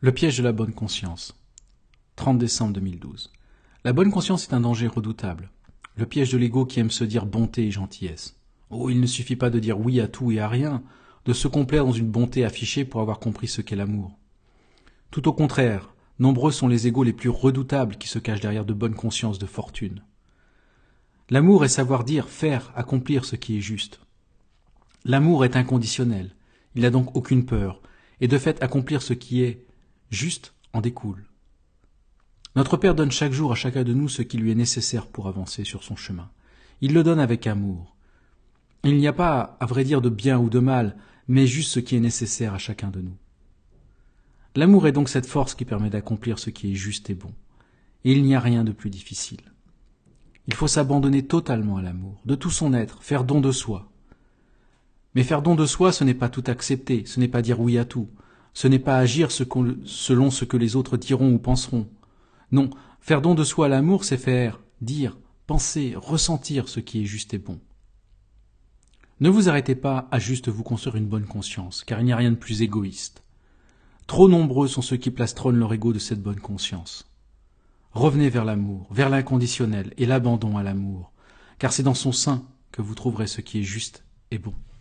Le piège de la bonne conscience. 30 décembre 2012. La bonne conscience est un danger redoutable. Le piège de l'ego qui aime se dire bonté et gentillesse. Oh, il ne suffit pas de dire oui à tout et à rien, de se complaire dans une bonté affichée pour avoir compris ce qu'est l'amour. Tout au contraire, nombreux sont les égos les plus redoutables qui se cachent derrière de bonnes consciences de fortune. L'amour est savoir dire, faire, accomplir ce qui est juste. L'amour est inconditionnel, il n'a donc aucune peur, et de fait accomplir ce qui est juste en découle. Notre Père donne chaque jour à chacun de nous ce qui lui est nécessaire pour avancer sur son chemin. Il le donne avec amour. Il n'y a pas, à vrai dire, de bien ou de mal, mais juste ce qui est nécessaire à chacun de nous. L'amour est donc cette force qui permet d'accomplir ce qui est juste et bon. Et il n'y a rien de plus difficile. Il faut s'abandonner totalement à l'amour, de tout son être, faire don de soi. Mais faire don de soi, ce n'est pas tout accepter, ce n'est pas dire oui à tout, ce n'est pas agir selon ce que les autres diront ou penseront. Non, faire don de soi à l'amour, c'est faire, dire, penser, ressentir ce qui est juste et bon. Ne vous arrêtez pas à juste vous construire une bonne conscience, car il n'y a rien de plus égoïste. Trop nombreux sont ceux qui plastronnent leur ego de cette bonne conscience. Revenez vers l'amour, vers l'inconditionnel et l'abandon à l'amour, car c'est dans son sein que vous trouverez ce qui est juste et bon.